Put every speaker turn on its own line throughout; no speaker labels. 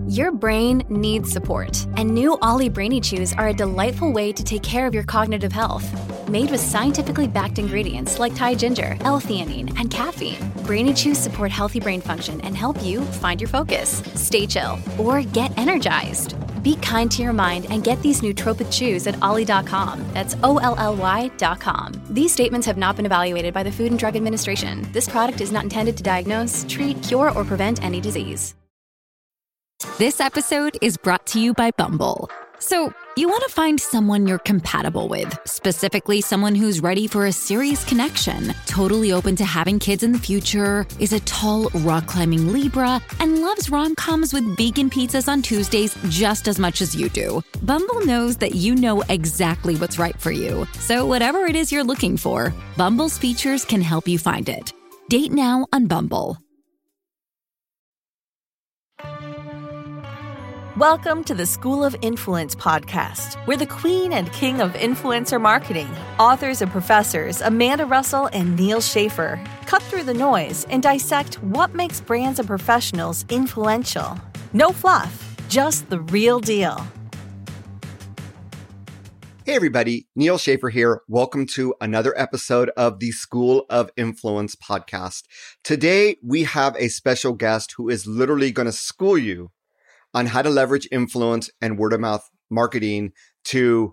Your brain needs support, and new Ollie Brainy Chews are a delightful way to take care of your cognitive health. Made with scientifically backed ingredients like Thai ginger, L-theanine, and caffeine, Brainy Chews support healthy brain function and help you find your focus, stay chill, or get energized. Be kind to your mind and get these nootropic chews at ollie.com. That's OLLY.com. These statements have not been evaluated by the Food and Drug Administration. This product is not intended to diagnose, treat, cure, or prevent any disease.
This episode is brought to you by Bumble. So, you want to find someone you're compatible with, specifically someone who's ready for a serious connection, totally open to having kids in the future, is a tall, rock-climbing Libra, and loves rom-coms with vegan pizzas on Tuesdays just as much as you do. Bumble knows that you know exactly what's right for you. So whatever it is you're looking for, Bumble's features can help you find it. Date now on Bumble.
Welcome to the School of Influence podcast, where the queen and king of influencer marketing, authors and professors Amanda Russell and Neal Schaffer, cut through the noise and dissect what makes brands and professionals influential. No fluff, just the real deal.
Hey everybody, Neal Schaffer here. Welcome to another episode of the School of Influence podcast. Today, we have a special guest who is literally going to school you on how to leverage influence and word of mouth marketing to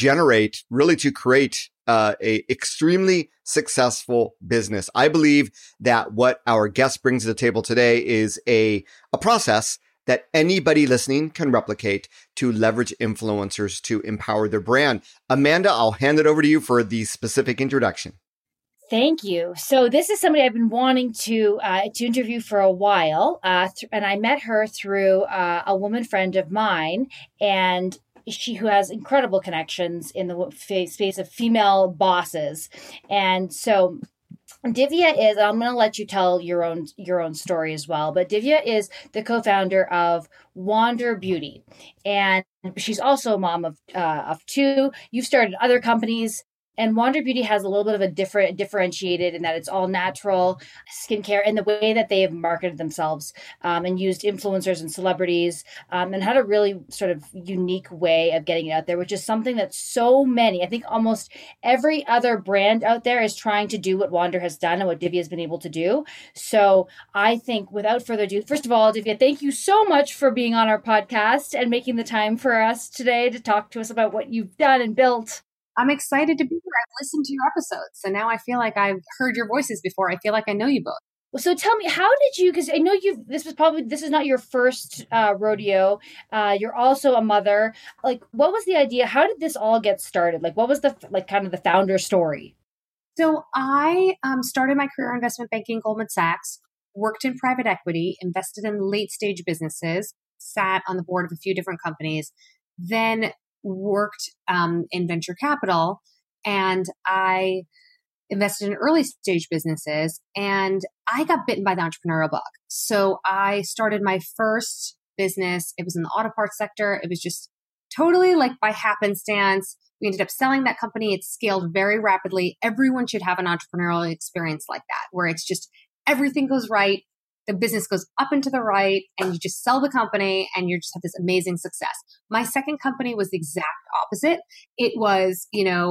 create a extremely successful business. I believe that what our guest brings to the table today is a process that anybody listening can replicate to leverage influencers to empower their brand. Amanda, I'll hand it over to you for the specific introduction.
Thank you. So this is somebody I've been wanting to interview for a while, and I met her through a woman friend of mine, and who has incredible connections in the space of female bosses. And so Divya is, I'm going to let you tell your own story as well, but Divya is the co-founder of Wander Beauty, and she's also a mom of two. You've started other companies. And Wander Beauty has a little bit of a differentiated in that it's all natural skincare, and the way that they have marketed themselves and used influencers and celebrities and had a really sort of unique way of getting it out there, which is something that so many, I think almost every other brand out there is trying to do what Wander has done and what Divya has been able to do. So I think without further ado, first of all, Divya, thank you so much for being on our podcast and making the time for us today to talk to us about what you've done and built.
I'm excited to be here. I've listened to your episodes, so now I feel like I've heard your voices before. I feel like I know you both.
Well, so tell me, how did you, because I know this is not your first rodeo. You're also a mother. Like, what was the idea? How did this all get started? Like, what was the founder story?
So I started my career in investment banking at Goldman Sachs, worked in private equity, invested in late stage businesses, sat on the board of a few different companies, then worked in venture capital, and I invested in early stage businesses, and I got bitten by the entrepreneurial bug. So I started my first business. It was in the auto parts sector. It was just totally like by happenstance. We ended up selling that company. It scaled very rapidly. Everyone should have an entrepreneurial experience like that, where it's just everything goes right. The business goes up and to the right, and you just sell the company and you just have this amazing success. My second company was the exact opposite. It was,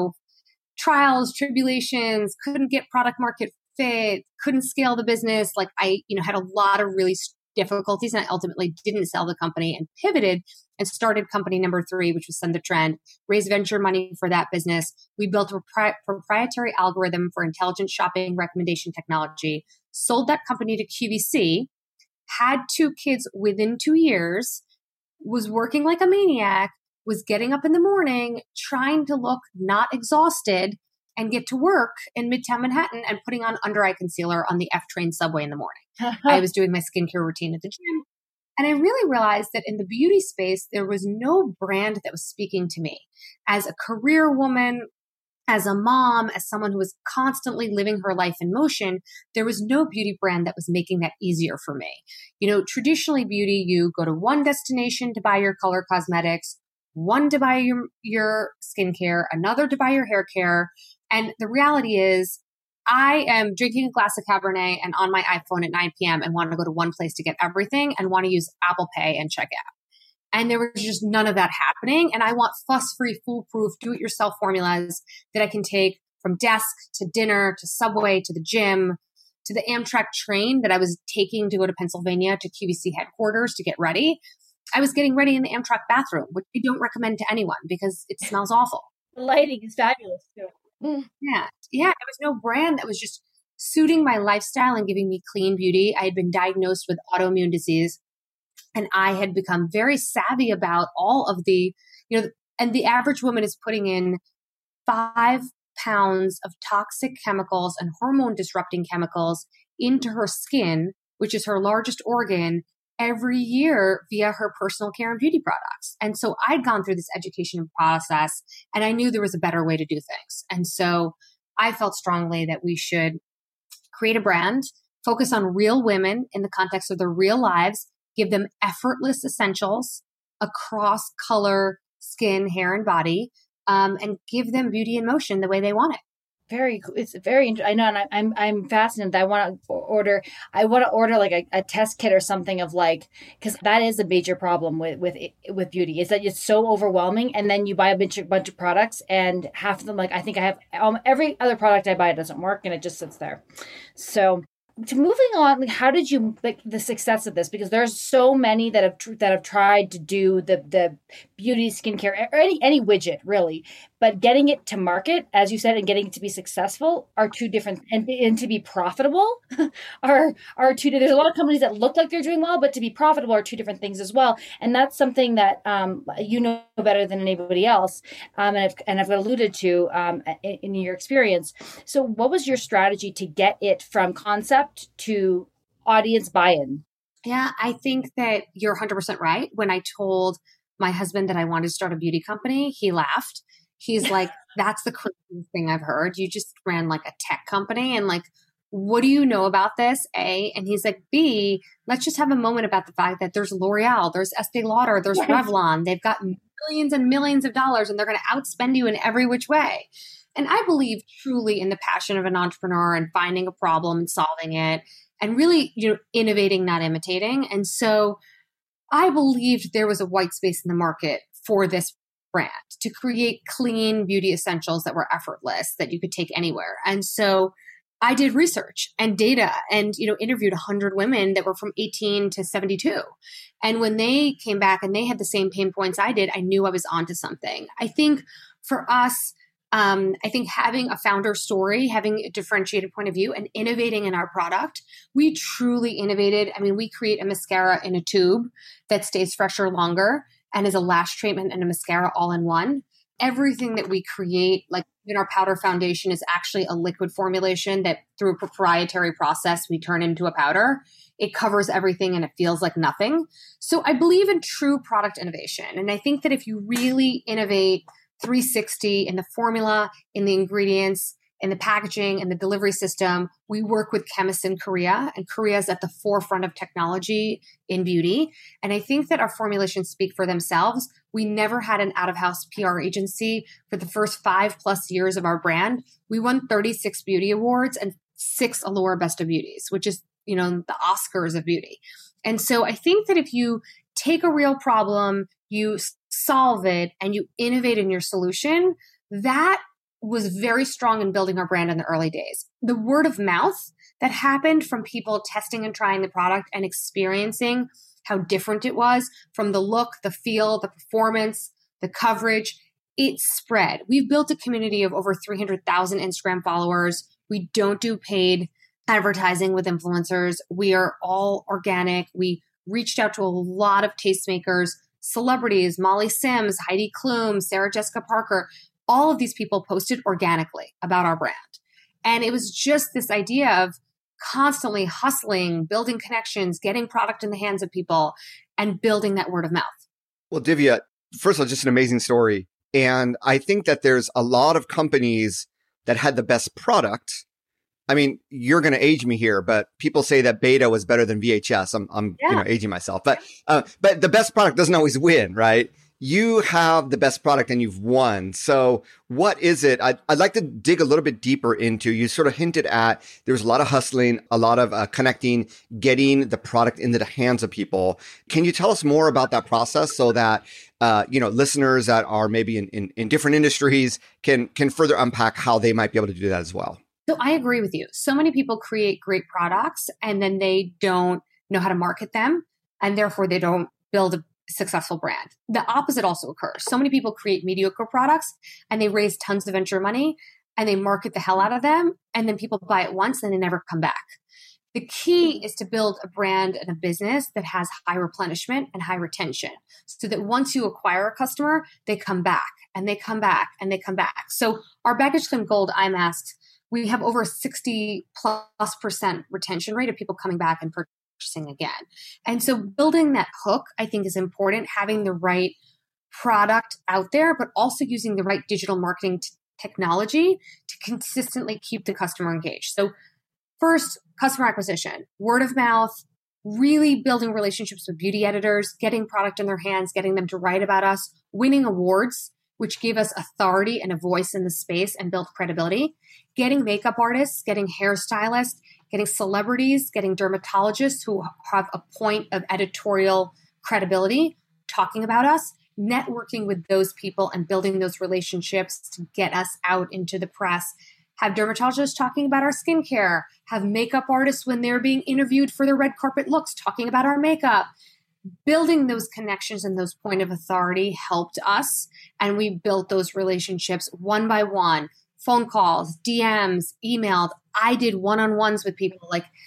trials, tribulations, couldn't get product market fit, couldn't scale the business. Like I, had a lot of really difficulties, and I ultimately didn't sell the company and pivoted and started company number 3, which was Send the Trend, raised venture money for that business. We built a proprietary algorithm for intelligent shopping recommendation technology, sold that company to QVC, had 2 kids within 2 years, was working like a maniac, was getting up in the morning, trying to look not exhausted and get to work in Midtown Manhattan and putting on under eye concealer on the F train subway in the morning. I was doing my skincare routine at the gym. And I really realized that in the beauty space, there was no brand that was speaking to me. As a career woman, as a mom, as someone who was constantly living her life in motion, there was no beauty brand that was making that easier for me. Traditionally beauty, you go to one destination to buy your color cosmetics, one to buy your skincare, another to buy your hair care. And the reality is, I am drinking a glass of Cabernet and on my iPhone at 9 p.m. and want to go to one place to get everything and want to use Apple Pay and check out. And there was just none of that happening. And I want fuss-free, foolproof, do-it-yourself formulas that I can take from desk to dinner to Subway to the gym to the Amtrak train that I was taking to go to Pennsylvania to QVC headquarters to get ready. I was getting ready in the Amtrak bathroom, which I don't recommend to anyone because it smells awful.
The lighting is fabulous too.
Yeah. There was no brand that was just suiting my lifestyle and giving me clean beauty. I had been diagnosed with autoimmune disease and I had become very savvy about all of the, and the average woman is putting in 5 pounds of toxic chemicals and hormone disrupting chemicals into her skin, which is her largest organ, every year via her personal care and beauty products. And so I'd gone through this education process and I knew there was a better way to do things. And so I felt strongly that we should create a brand, focus on real women in the context of their real lives, give them effortless essentials across color, skin, hair, and body, and give them beauty in motion the way they want it.
Very cool. It's very, I know, and I'm fascinated. I want to order like a test kit or something of like, because that is a major problem with beauty is that it's so overwhelming. And then you buy a bunch of products and half of them, like I think I have every other product I buy doesn't work and it just sits there. So to moving on, like, how did you like the success of this? Because there's so many that have tried to do the beauty, skincare, or any widget really, but getting it to market, as you said, and getting it to be successful are two different, and to be profitable are two. There's a lot of companies that look like they're doing well, but to be profitable are two different things as well. And that's something that you know better than anybody else, and I've alluded to in your experience. So, what was your strategy to get it from concept to audience buy-in?
Yeah, I think that you're 100% right. When I told my husband that I wanted to start a beauty company, he laughed. He's like, that's the craziest thing I've heard. You just ran like a tech company and like, what do you know about this? A, and he's like, B, let's just have a moment about the fact that there's L'Oreal, there's Estee Lauder, there's Revlon. They've got millions and millions of dollars and they're going to outspend you in every which way. And I believe truly in the passion of an entrepreneur and finding a problem and solving it and really, innovating, not imitating. And so I believed there was a white space in the market for this brand to create clean beauty essentials that were effortless, that you could take anywhere. And so I did research and data and, interviewed 100 women that were from 18 to 72. And when they came back and they had the same pain points I did, I knew I was onto something. I think for us, having a founder story, having a differentiated point of view and innovating in our product, we truly innovated. I mean, we create a mascara in a tube that stays fresher longer and is a lash treatment and a mascara all in one. Everything that we create, like in our powder foundation, is actually a liquid formulation that through a proprietary process, we turn into a powder. It covers everything and it feels like nothing. So I believe in true product innovation. And I think that if you really innovate 360 in the formula, in the ingredients, in the packaging, in the delivery system, we work with chemists in Korea, and Korea is at the forefront of technology in beauty. And I think that our formulations speak for themselves. We never had an out-of-house PR agency for the first 5+ years of our brand. We won 36 beauty awards and 6 Allure Best of Beauties, which is, the Oscars of beauty. And so I think that if you take a real problem, you solve it, and you innovate in your solution, that was very strong in building our brand in the early days. The word of mouth that happened from people testing and trying the product and experiencing how different it was from the look, the feel, the performance, the coverage, it spread. We've built a community of over 300,000 Instagram followers. We don't do paid advertising with influencers. We are all organic. We reached out to a lot of tastemakers, celebrities, Molly Sims, Heidi Klum, Sarah Jessica Parker. All of these people posted organically about our brand. And it was just this idea of constantly hustling, building connections, getting product in the hands of people, and building that word of mouth.
Well, Divya, first of all, just an amazing story. And I think that there's a lot of companies that had the best product. I mean, you're going to age me here, but people say that Beta was better than VHS. I'm aging myself, but the best product doesn't always win, right? you have the best product and you've won. So what is it? I'd like to dig a little bit deeper into, you sort of hinted at, there's a lot of hustling, a lot of connecting, getting the product into the hands of people. Can you tell us more about that process so that, listeners that are maybe in different industries can further unpack how they might be able to do that as well?
So I agree with you. So many people create great products and then they don't know how to market them, and therefore they don't build a successful brand. The opposite also occurs. So many people create mediocre products and they raise tons of venture money and they market the hell out of them, and then people buy it once and they never come back. The key is to build a brand and a business that has high replenishment and high retention, so that once you acquire a customer, they come back and they come back and they come back. So our Baggage Claim Gold IMASK, we have over 60+% retention rate of people coming back and purchasing again. And so building that hook, I think, is important, having the right product out there, but also using the right digital marketing technology to consistently keep the customer engaged. So first, customer acquisition, word of mouth, really building relationships with beauty editors, getting product in their hands, getting them to write about us, winning awards, which gave us authority and a voice in the space and built credibility, getting makeup artists, getting hairstylists, getting celebrities, getting dermatologists who have a point of editorial credibility talking about us, networking with those people and building those relationships to get us out into the press, have dermatologists talking about our skincare, have makeup artists when they're being interviewed for their red carpet looks talking about our makeup. Building those connections and those point of authority helped us. And we built those relationships one by one, phone calls, DMs, emailed. I did one-on-ones with people.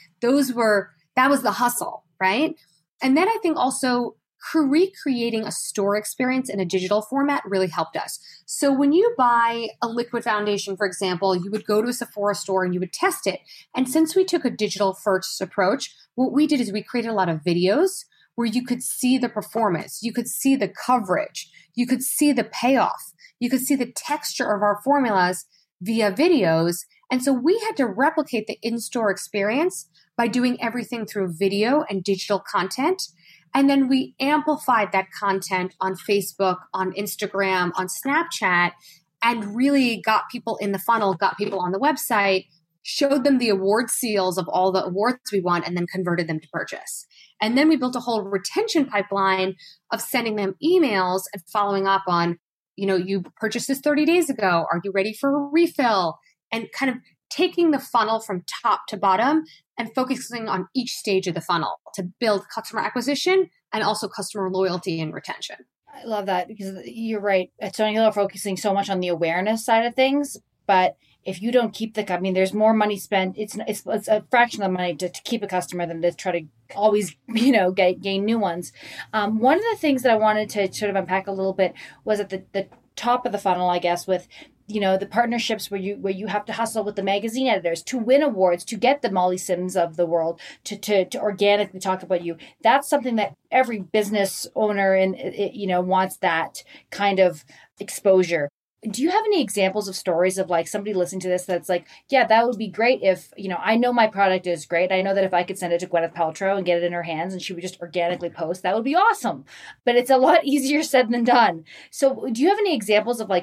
That was the hustle, right? And then I think also recreating a store experience in a digital format really helped us. So when you buy a liquid foundation, for example, you would go to a Sephora store and you would test it. And since we took a digital first approach, what we did is we created a lot of videos where you could see the performance, you could see the coverage, you could see the payoff, you could see the texture of our formulas via videos. And so we had to replicate the in-store experience by doing everything through video and digital content. And then we amplified that content on Facebook, on Instagram, on Snapchat, and really got people in the funnel, got people on the website, showed them the award seals of all the awards we won, and then converted them to purchase. And then we built a whole retention pipeline of sending them emails and following up on, you purchased this 30 days ago. Are you ready for a refill? And kind of taking the funnel from top to bottom and focusing on each stage of the funnel to build customer acquisition and also customer loyalty and retention.
I love that, because you're right. At Stony Hill, we're focusing so much on the awareness side of things, but if you don't keep there's more money spent. It's a fraction of the money to keep a customer than to try to always, gain new ones. One of the things that I wanted to sort of unpack a little bit was at the top of the funnel, I guess, with the partnerships where you have to hustle with the magazine editors to win awards, to get the Molly Sims of the world to organically talk about you. That's something that every business owner wants, that kind of exposure. Do you have any examples of stories of somebody listening to this that's yeah, that would be great if, I know my product is great. I know that if I could send it to Gwyneth Paltrow and get it in her hands and she would just organically post, that would be awesome. But it's a lot easier said than done. So do you have any examples of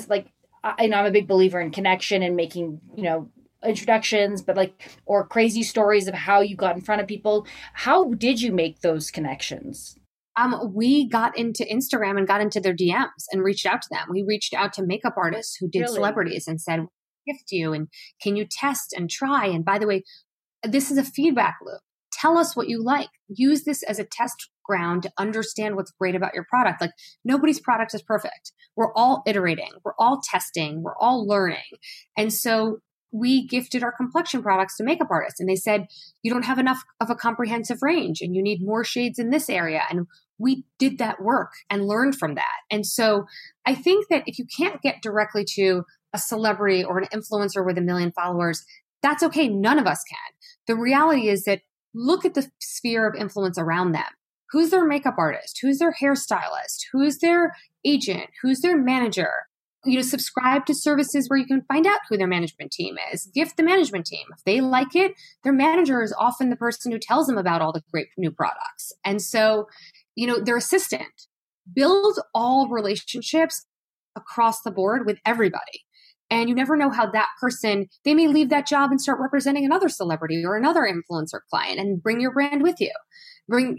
I'm a big believer in connection and making, introductions, but or crazy stories of how you got in front of people. How did you make those connections?
We got into Instagram and got into their DMs and reached out to them. We reached out to makeup artists who did celebrities and said, gift you, and can you test and try? And by the way, this is a feedback loop. Tell us what you like. Use this as a test ground to understand what's great about your product. Nobody's product is perfect. We're all iterating. We're all testing. We're all learning. And so we gifted our complexion products to makeup artists, and they said, you don't have enough of a comprehensive range and you need more shades in this area. And we did that work and learned from that. And so I think that if you can't get directly to a celebrity or an influencer with 1 million followers, that's okay. None of us can. The reality is that look at the sphere of influence around them. Who's their makeup artist? Who's their hairstylist? Who's their agent? Who's their manager? Subscribe to services where you can find out who their management team is. Gift the management team. If they like it, their manager is often the person who tells them about all the great new products. And so, their assistant, build all relationships across the board with everybody. And you never know how that person, they may leave that job and start representing another celebrity or another influencer client, and bring your brand with you. Bring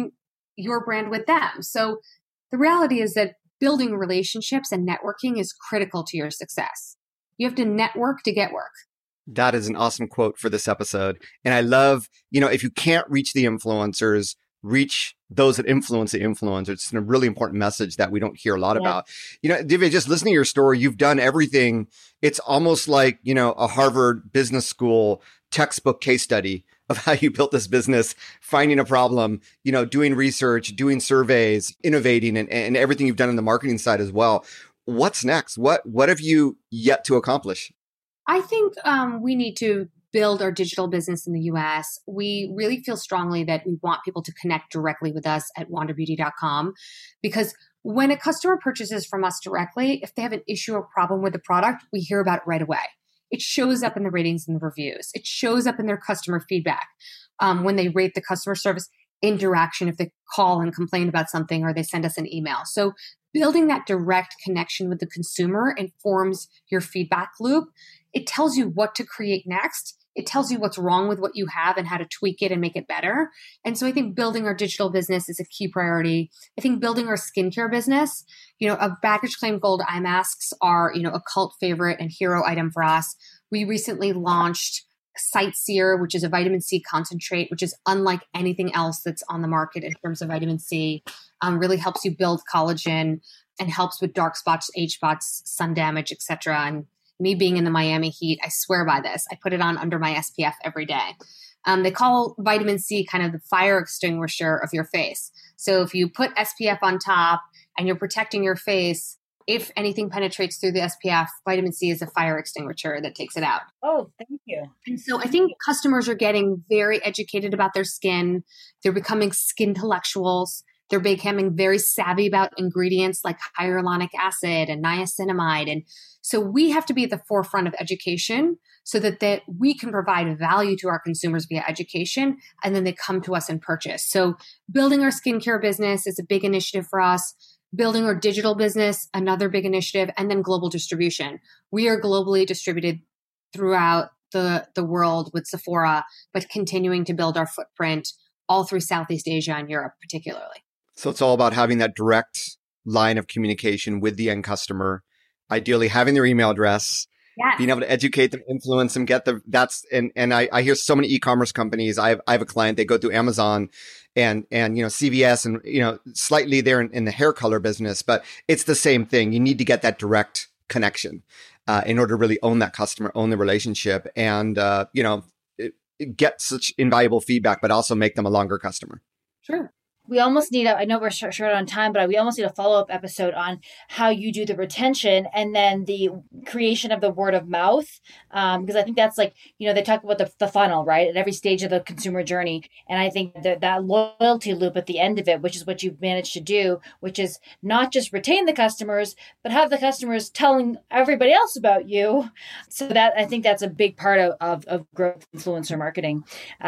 your brand with them. So the reality is that building relationships and networking is critical to your success. You have to network to get work.
That is an awesome quote for this episode. And I love, if you can't reach the influencers, reach those that influence the influencers. It's a really important message that we don't hear a lot about. Divya, just listening to your story, you've done everything. It's almost like, a Harvard Business School textbook case study of how you built this business, finding a problem, doing research, doing surveys, innovating, and everything you've done on the marketing side as well. What's next? What have you yet to accomplish?
I think we need to build our digital business in the US. We really feel strongly that we want people to connect directly with us at wanderbeauty.com, because when a customer purchases from us directly, if they have an issue or problem with the product, we hear about it right away. It shows up in the ratings and the reviews. It shows up in their customer feedback when they rate the customer service interaction, if they call and complain about something or they send us an email. So building that direct connection with the consumer informs your feedback loop. It tells you what to create next. It tells you what's wrong with what you have and how to tweak it and make it better. And so I think building our digital business is a key priority. I think building our skincare business, a Baggage Claim Gold eye masks are, a cult favorite and hero item for us. We recently launched Sightseer, which is a vitamin C concentrate, which is unlike anything else that's on the market in terms of vitamin C. Really helps you build collagen and helps with dark spots, age spots, sun damage, etc. And me being in the Miami heat, I swear by this. I put it on under my SPF every day. They call vitamin C kind of the fire extinguisher of your face. So if you put SPF on top and you're protecting your face, if anything penetrates through the SPF, vitamin C is a fire extinguisher that takes it out.
Oh, thank you.
And so I think customers are getting very educated about their skin. They're becoming skin intellectuals. They're becoming very savvy about ingredients like hyaluronic acid and niacinamide. And so we have to be at the forefront of education so that we can provide value to our consumers via education, and then they come to us and purchase. So building our skincare business is a big initiative for us. Building our digital business, another big initiative, and then global distribution. We are globally distributed throughout the world with Sephora, but continuing to build our footprint all through Southeast Asia and Europe particularly.
So it's all about having that direct line of communication with the end customer, ideally having their email address,
yes,
being able to educate them, influence them, and I hear so many e-commerce companies. I have a client, they go through Amazon and CVS and, slightly there in the hair color business, but it's the same thing. You need to get that direct connection in order to really own that customer, own the relationship, and, get such invaluable feedback, but also make them a longer customer.
Sure.
We almost need I know we're short on time, but we almost need a follow-up episode on how you do the retention and then the creation of the word of mouth. Because I think that's like, they talk about the funnel, right? At every stage of the consumer journey. And I think that loyalty loop at the end of it, which is what you've managed to do, which is not just retain the customers, but have the customers telling everybody else about you. So that, I think that's a big part of growth influencer marketing.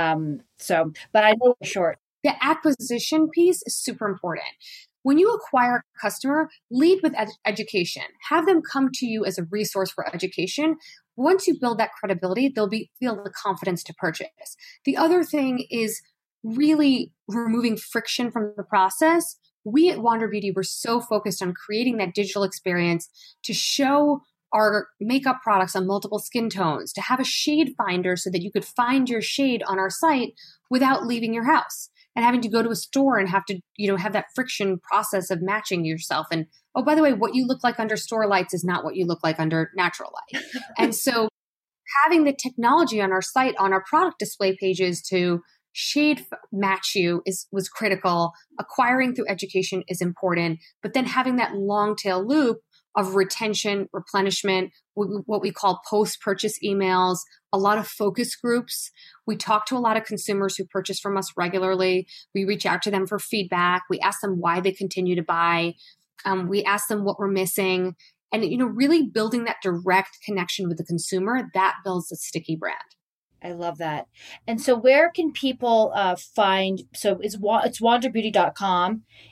But I know we're short.
The acquisition piece is super important. When you acquire a customer, lead with education. Have them come to you as a resource for education. Once you build that credibility, they'll feel the confidence to purchase. The other thing is really removing friction from the process. We at Wander Beauty were so focused on creating that digital experience to show our makeup products on multiple skin tones, to have a shade finder so that you could find your shade on our site without leaving your house and having to go to a store and have to, have that friction process of matching yourself. And, oh, by the way, what you look like under store lights is not what you look like under natural light. And so having the technology on our site, on our product display pages to shade match you was critical. Acquiring through education is important, but then having that long tail loop of retention, replenishment, what we call post-purchase emails, a lot of focus groups. We talk to a lot of consumers who purchase from us regularly. We reach out to them for feedback. We ask them why they continue to buy. We ask them what we're missing. And, really building that direct connection with the consumer, that builds a sticky brand.
I love that. And so where can people find, so it's wanderbeauty.com.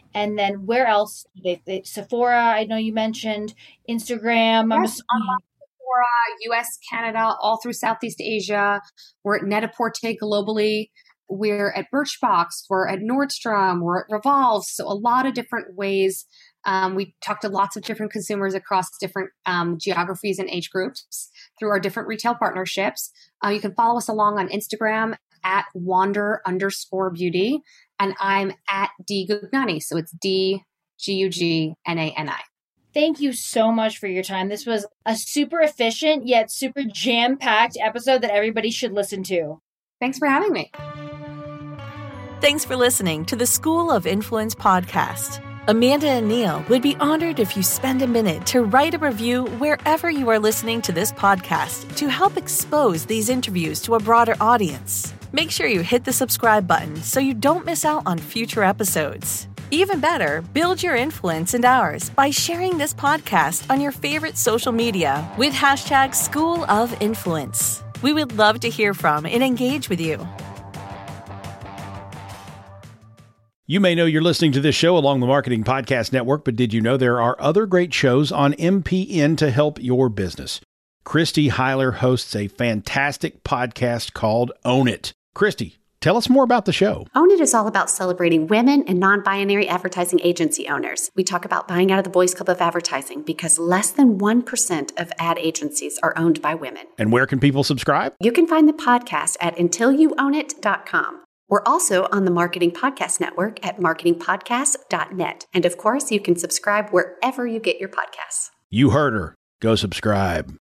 And then where else? Sephora, I know you mentioned. Instagram.
Yes, online Sephora, US, Canada, all through Southeast Asia. We're at Net-a-Porter globally. We're at Birchbox. We're at Nordstrom. We're at Revolve. So a lot of different ways. We talk to lots of different consumers across different geographies and age groups through our different retail partnerships. You can follow us along on Instagram at wander_beauty. And I'm at D Gugnani. So it's DGUGNANI.
Thank you so much for your time. This was a super efficient yet super jam-packed episode that everybody should listen to.
Thanks for having me.
Thanks for listening to the School of Influence podcast. Amanda and Neil would be honored if you spend a minute to write a review wherever you are listening to this podcast to help expose these interviews to a broader audience. Make sure you hit the subscribe button so you don't miss out on future episodes. Even better, build your influence and ours by sharing this podcast on your favorite social media with hashtag School of Influence. We would love to hear from and engage with you.
You may know you're listening to this show along the Marketing Podcast Network, but did you know there are other great shows on MPN to help your business? Christy Heiler hosts a fantastic podcast called Own It. Christy, tell us more about the show.
Own It is all about celebrating women and non-binary advertising agency owners. We talk about buying out of the Boys Club of Advertising because less than 1% of ad agencies are owned by women.
And where can people subscribe?
You can find the podcast at untilyouownit.com. We're also on the Marketing Podcast Network at marketingpodcast.net. And of course, you can subscribe wherever you get your podcasts.
You heard her. Go subscribe.